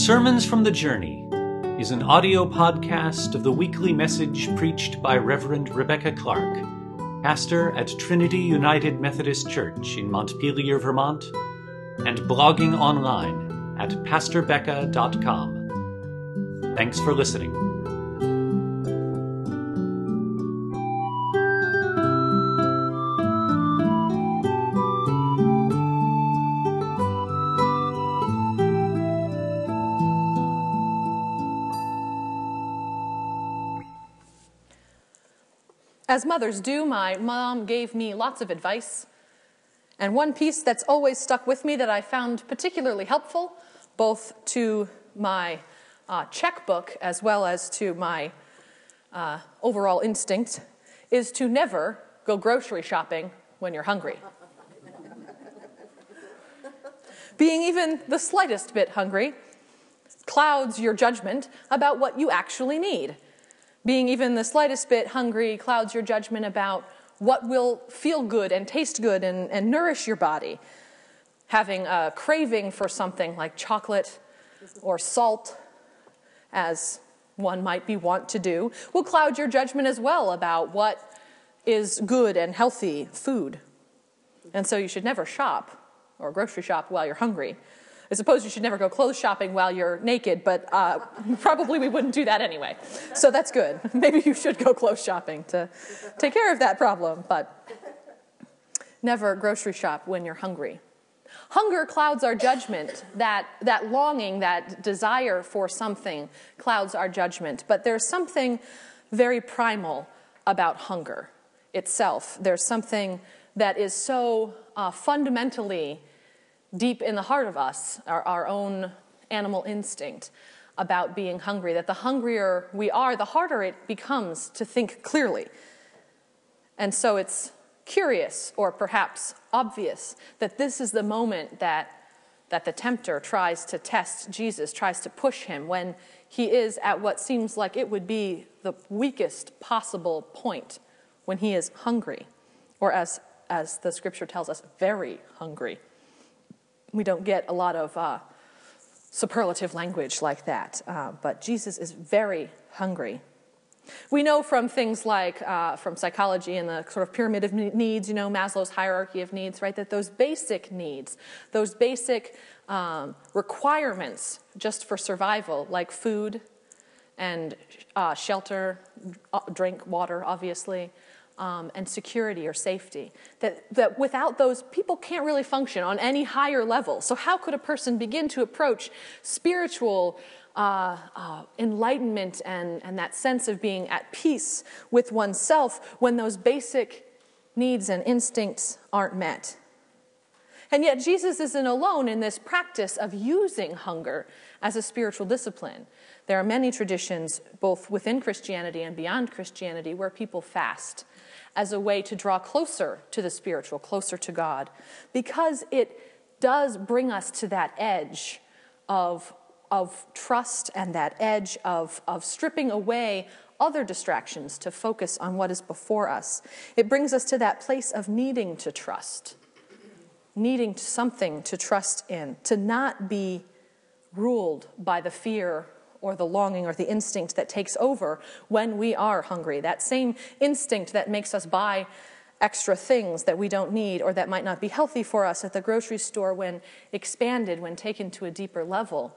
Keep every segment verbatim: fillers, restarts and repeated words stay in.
Sermons from the Journey is an audio podcast of the weekly message preached by Reverend Rebecca Clark, pastor at Trinity United Methodist Church in Montpelier, Vermont, and blogging online at pastor becca dot com. Thanks for listening. As mothers do, my mom gave me lots of advice. And one piece that's always stuck with me that I found particularly helpful, both to my uh, checkbook as well as to my uh, overall instinct, is to never go grocery shopping when you're hungry. Being even the slightest bit hungry clouds your judgment about what you actually need. Being even the slightest bit hungry clouds your judgment about what will feel good and taste good and, and nourish your body. Having a craving for something like chocolate or salt, as one might be wont to do, will cloud your judgment as well about what is good and healthy food. And so you should never shop or grocery shop while you're hungry. I suppose you should never go clothes shopping while you're naked, but uh, probably we wouldn't do that anyway. So that's good. Maybe you should go clothes shopping to take care of that problem, but never grocery shop when you're hungry. Hunger clouds our judgment. That, that longing, that desire for something clouds our judgment. But there's something very primal about hunger itself. There's something that is so uh, fundamentally deep in the heart of us, our, our own animal instinct about being hungry, that the hungrier we are, the harder it becomes to think clearly. And so it's curious, or perhaps obvious, that this is the moment that, that the tempter tries to test Jesus, tries to push him, when he is at what seems like it would be the weakest possible point, when he is hungry, or as, as the scripture tells us, very hungry. We don't get a lot of uh, superlative language like that, uh, but Jesus is very hungry. We know from things like, uh, from psychology and the sort of pyramid of needs, you know, Maslow's hierarchy of needs, right, that those basic needs, those basic um, requirements just for survival, like food and uh, shelter, drink, water, obviously, Um, and security or safety, that, that without those, people can't really function on any higher level. So how could a person begin to approach spiritual uh, uh, enlightenment and, and that sense of being at peace with oneself when those basic needs and instincts aren't met? And yet Jesus isn't alone in this practice of using hunger as a spiritual discipline. There are many traditions, both within Christianity and beyond Christianity, where people fast as a way to draw closer to the spiritual, closer to God, because it does bring us to that edge of, of trust and that edge of, of stripping away other distractions to focus on what is before us. It brings us to that place of needing to trust, needing something to trust in, to not be ruled by the fear or the longing or the instinct that takes over when we are hungry. That same instinct that makes us buy extra things that we don't need or that might not be healthy for us at the grocery store, when expanded, when taken to a deeper level,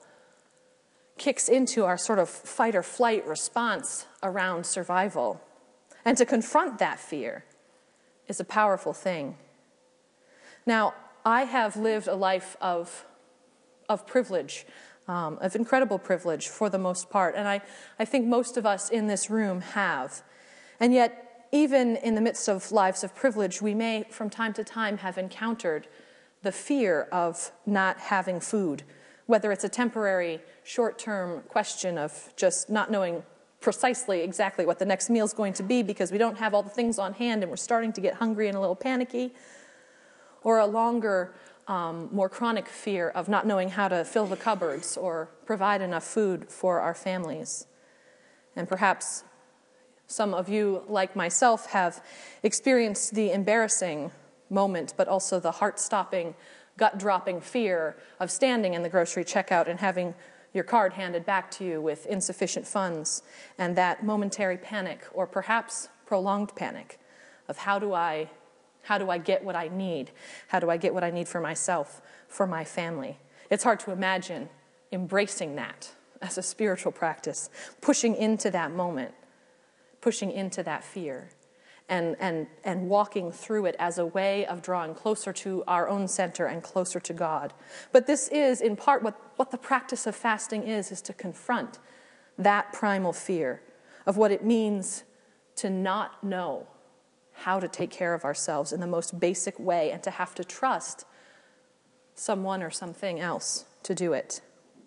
kicks into our sort of fight or flight response around survival. And to confront that fear is a powerful thing. Now, I have lived a life of, of privilege, Um, of incredible privilege for the most part. And I, I think most of us in this room have. And yet, even in the midst of lives of privilege, we may from time to time have encountered the fear of not having food, whether it's a temporary, short-term question of just not knowing precisely exactly what the next meal is going to be because we don't have all the things on hand and we're starting to get hungry and a little panicky, or a longer Um, more chronic fear of not knowing how to fill the cupboards or provide enough food for our families. And perhaps some of you, like myself, have experienced the embarrassing moment, but also the heart-stopping, gut-dropping fear of standing in the grocery checkout and having your card handed back to you with insufficient funds, and that momentary panic, or perhaps prolonged panic, of how do I, how do I get what I need? How do I get what I need for myself, for my family? It's hard to imagine embracing that as a spiritual practice, pushing into that moment, pushing into that fear, and, and, and walking through it as a way of drawing closer to our own center and closer to God. But this is, in part, what, what the practice of fasting is, is to confront that primal fear of what it means to not know how to take care of ourselves in the most basic way and to have to trust someone or something else to do it.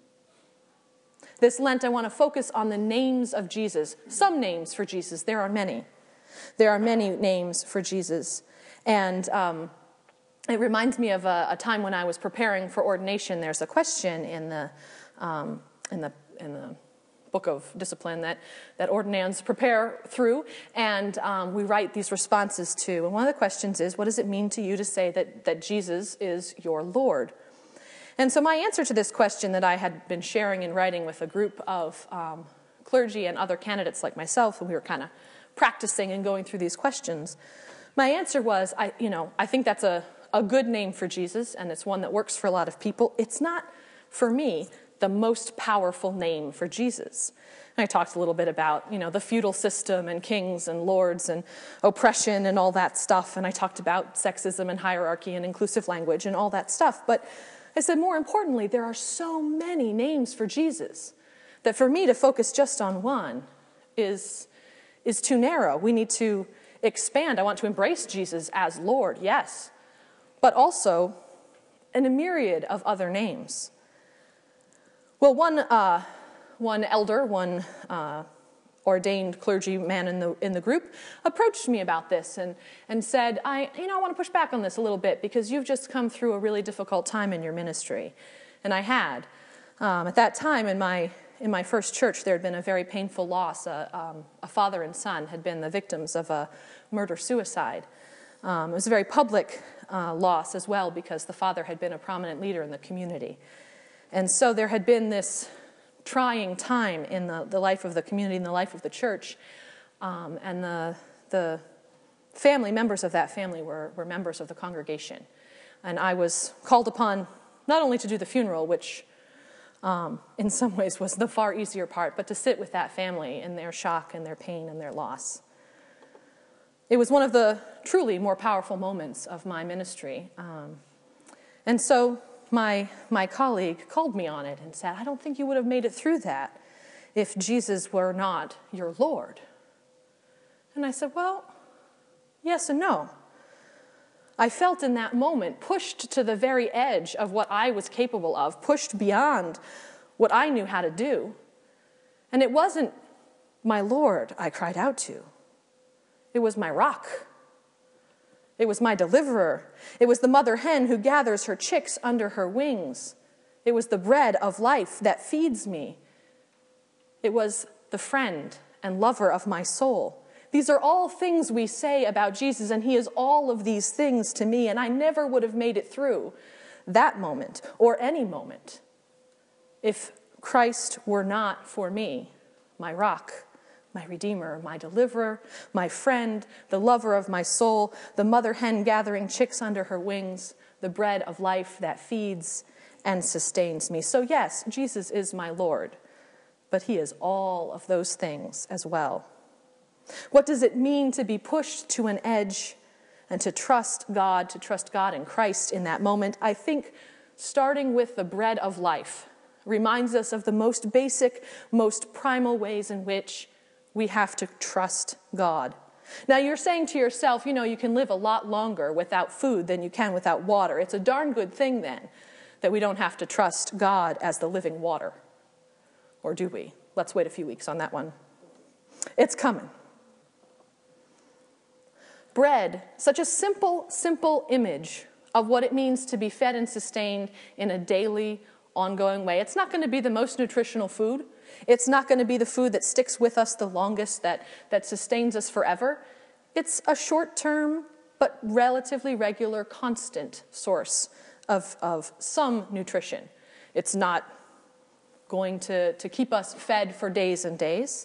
This Lent, I want to focus on the names of Jesus. Some names for Jesus. There are many. There are many names for Jesus. And um, it reminds me of a, a time when I was preparing for ordination. There's a question in the um, in the in the book of discipline that, that ordinands prepare through, and um, we write these responses to. And one of the questions is, what does it mean to you to say that, that Jesus is your Lord? And so my answer to this question that I had been sharing and writing with a group of um, clergy and other candidates like myself, and we were kind of practicing and going through these questions, my answer was, I, you know, I think that's a, a good name for Jesus, and it's one that works for a lot of people. It's not, for me, the most powerful name for Jesus. And I talked a little bit about, you know, the feudal system and kings and lords and oppression and all that stuff. And I talked about sexism and hierarchy and inclusive language and all that stuff. But I said, more importantly, there are so many names for Jesus that for me to focus just on one is, is too narrow. We need to expand. I want to embrace Jesus as Lord, yes, but also in a myriad of other names. Well, one uh, one elder, one uh, ordained clergyman in the in the group, approached me about this and and said, "I you know I want to push back on this a little bit because you've just come through a really difficult time in your ministry," and I had. Um, at that time in my in my first church, there had been a very painful loss. A, um, a father and son had been the victims of a murder-suicide. Um, it was a very public uh, loss as well because the father had been a prominent leader in the community. And so there had been this trying time in the, the life of the community, in the life of the church, um, and the the family, members of that family were, were members of the congregation. And I was called upon not only to do the funeral, which um, in some ways was the far easier part, but to sit with that family in their shock and their pain and their loss. It was one of the truly more powerful moments of my ministry. Um, and so My my colleague called me on it and said, I don't think you would have made it through that if Jesus were not your Lord. And I said, well, yes and no. I felt in that moment pushed to the very edge of what I was capable of, pushed beyond what I knew how to do. And it wasn't my Lord I cried out to. It was my rock. It was my deliverer. It was the mother hen who gathers her chicks under her wings. It was the bread of life that feeds me. It was the friend and lover of my soul. These are all things we say about Jesus, and he is all of these things to me, and I never would have made it through that moment or any moment if Christ were not for me, my rock, my Redeemer, my deliverer, my friend, the lover of my soul, the mother hen gathering chicks under her wings, the bread of life that feeds and sustains me. So yes, Jesus is my Lord, but he is all of those things as well. What does it mean to be pushed to an edge and to trust God, to trust God and Christ in that moment? I think starting with the bread of life reminds us of the most basic, most primal ways in which we have to trust God. Now, you're saying to yourself, you know, you can live a lot longer without food than you can without water. It's a darn good thing, then, that we don't have to trust God as the living water. Or do we? Let's wait a few weeks on that one. It's coming. Bread, such a simple, simple image of what it means to be fed and sustained in a daily, ongoing way. It's not going to be the most nutritional food. It's not going to be the food that sticks with us the longest, that, that sustains us forever. It's a short-term, but relatively regular, constant source of, of some nutrition. It's not going to, to keep us fed for days and days.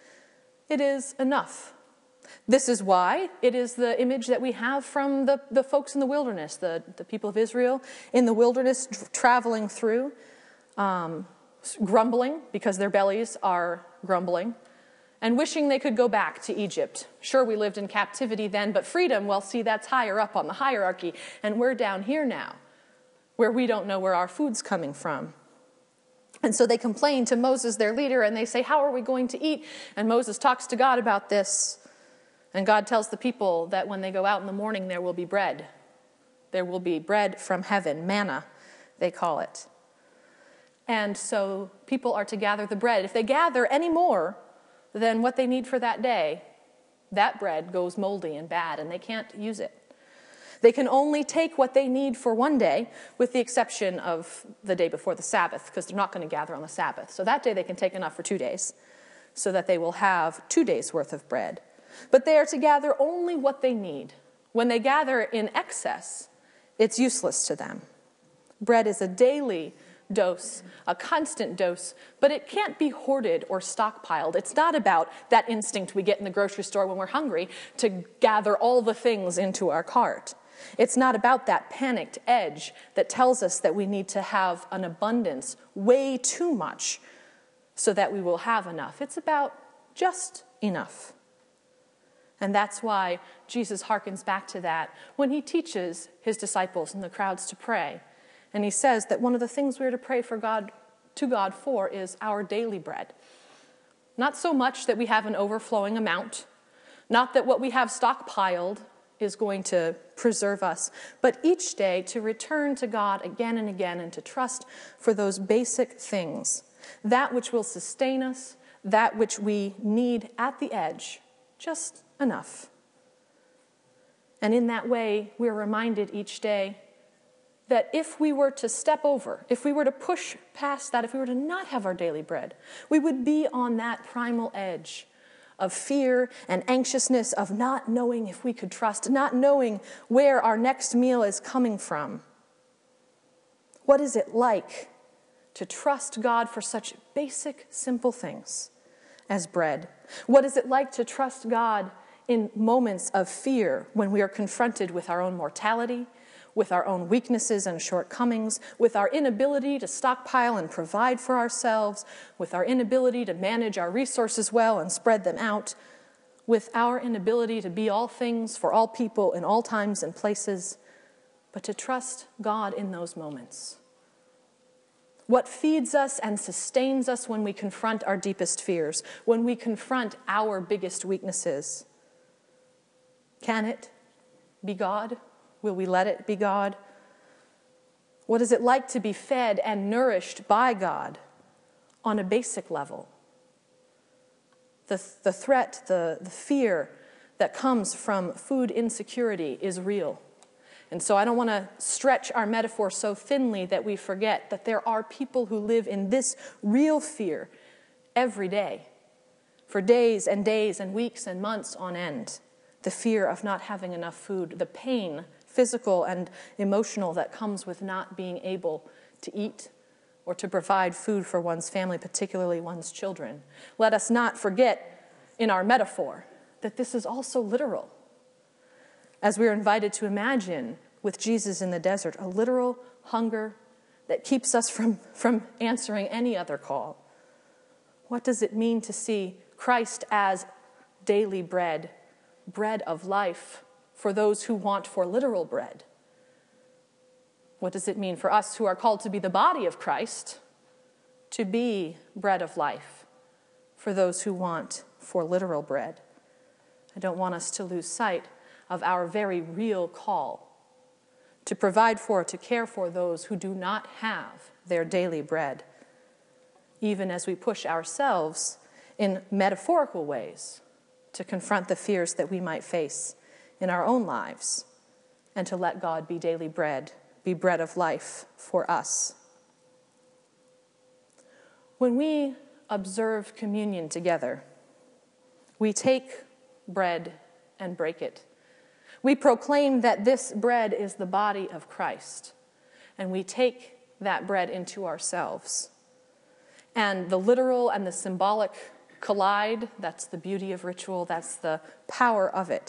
It is enough. This is why it is the image that we have from the, the folks in the wilderness, the, the people of Israel in the wilderness traveling through, um, grumbling because their bellies are grumbling, and wishing they could go back to Egypt. Sure, we lived in captivity then, but freedom, well, see, that's higher up on the hierarchy, and we're down here now, where we don't know where our food's coming from. And so they complain to Moses, their leader, and they say, how are we going to eat? And Moses talks to God about this, and God tells the people that when they go out in the morning, there will be bread. There will be bread from heaven, manna, they call it. And so people are to gather the bread. If they gather any more than what they need for that day, that bread goes moldy and bad, and they can't use it. They can only take what they need for one day, with the exception of the day before the Sabbath, because they're not going to gather on the Sabbath. So that day they can take enough for two days, so that they will have two days' worth of bread. But they are to gather only what they need. When they gather in excess, it's useless to them. Bread is a daily dose, a constant dose, but it can't be hoarded or stockpiled. It's not about that instinct we get in the grocery store when we're hungry to gather all the things into our cart. It's not about that panicked edge that tells us that we need to have an abundance, way too much, so that we will have enough. It's about just enough. And that's why Jesus harkens back to that when he teaches his disciples and the crowds to pray. And he says that one of the things we're to pray for God, to God for, is our daily bread. Not so much that we have an overflowing amount, not that what we have stockpiled is going to preserve us, but each day to return to God again and again and to trust for those basic things, that which will sustain us, that which we need at the edge, just enough. And in that way, we're reminded each day that if we were to step over, if we were to push past that, if we were to not have our daily bread, we would be on that primal edge of fear and anxiousness, of not knowing if we could trust, not knowing where our next meal is coming from. What is it like to trust God for such basic, simple things as bread? What is it like to trust God in moments of fear when we are confronted with our own mortality, with our own weaknesses and shortcomings, with our inability to stockpile and provide for ourselves, with our inability to manage our resources well and spread them out, with our inability to be all things for all people in all times and places, but to trust God in those moments? What feeds us and sustains us when we confront our deepest fears, when we confront our biggest weaknesses? Can it be God? Will we let it be God? What is it like to be fed and nourished by God on a basic level? The, the threat, the, the fear that comes from food insecurity is real. And so I don't want to stretch our metaphor so thinly that we forget that there are people who live in this real fear every day, for days and days and weeks and months on end. The fear of not having enough food, the pain, physical and emotional, that comes with not being able to eat or to provide food for one's family, particularly one's children. Let us not forget in our metaphor that this is also literal. As we are invited to imagine with Jesus in the desert, a literal hunger that keeps us from, from answering any other call. What does it mean to see Christ as daily bread, bread of life for those who want for literal bread? What does it mean for us who are called to be the body of Christ to be bread of life for those who want for literal bread? I don't want us to lose sight of our very real call to provide for, to care for those who do not have their daily bread, even as we push ourselves in metaphorical ways to confront the fears that we might face in our own lives, and to let God be daily bread, be bread of life for us. When we observe communion together, we take bread and break it. We proclaim that this bread is the body of Christ, and we take that bread into ourselves. And the literal and the symbolic collide. That's the beauty of ritual. That's the power of it.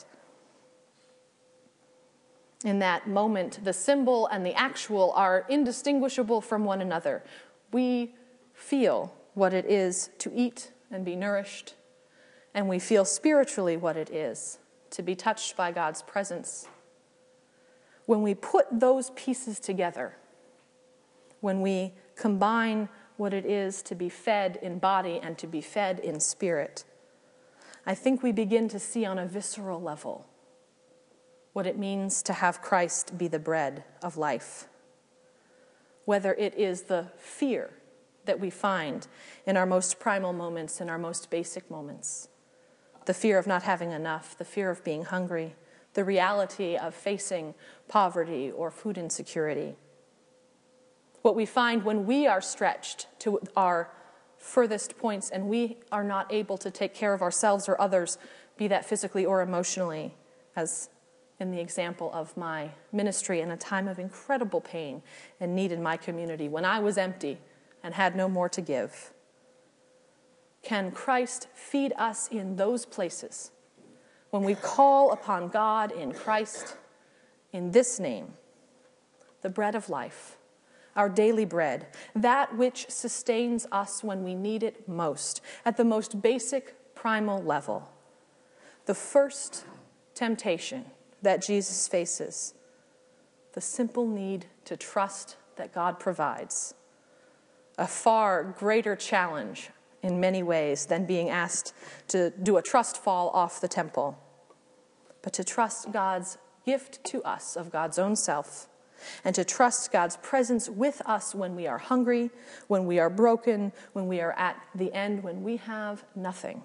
In that moment, the symbol and the actual are indistinguishable from one another. We feel what it is to eat and be nourished, and we feel spiritually what it is to be touched by God's presence. When we put those pieces together, when we combine what it is to be fed in body and to be fed in spirit, I think we begin to see on a visceral level what it means to have Christ be the bread of life. Whether it is the fear that we find in our most primal moments, in our most basic moments, the fear of not having enough, the fear of being hungry, the reality of facing poverty or food insecurity. What we find when we are stretched to our furthest points and we are not able to take care of ourselves or others, be that physically or emotionally, as in the example of my ministry in a time of incredible pain and need in my community, when I was empty and had no more to give. Can Christ feed us in those places when we call upon God in Christ, in this name, the bread of life, our daily bread, that which sustains us when we need it most, at the most basic primal level? The first temptation that Jesus faces, the simple need to trust that God provides, a far greater challenge in many ways than being asked to do a trust fall off the temple, but to trust God's gift to us of God's own self, and to trust God's presence with us when we are hungry, when we are broken, when we are at the end, when we have nothing.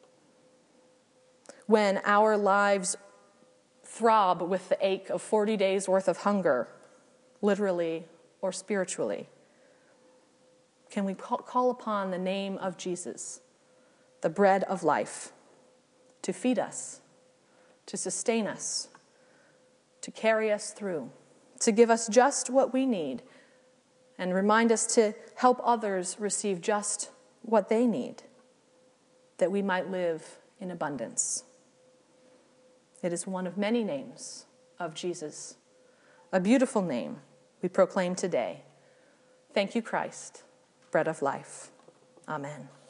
When our lives throb with the ache of forty days worth of hunger, literally or spiritually, can we call upon the name of Jesus, the bread of life, to feed us, to sustain us, to carry us through, to give us just what we need, and remind us to help others receive just what they need, that we might live in abundance? It is one of many names of Jesus, a beautiful name we proclaim today. Thank you, Christ, bread of life. Amen.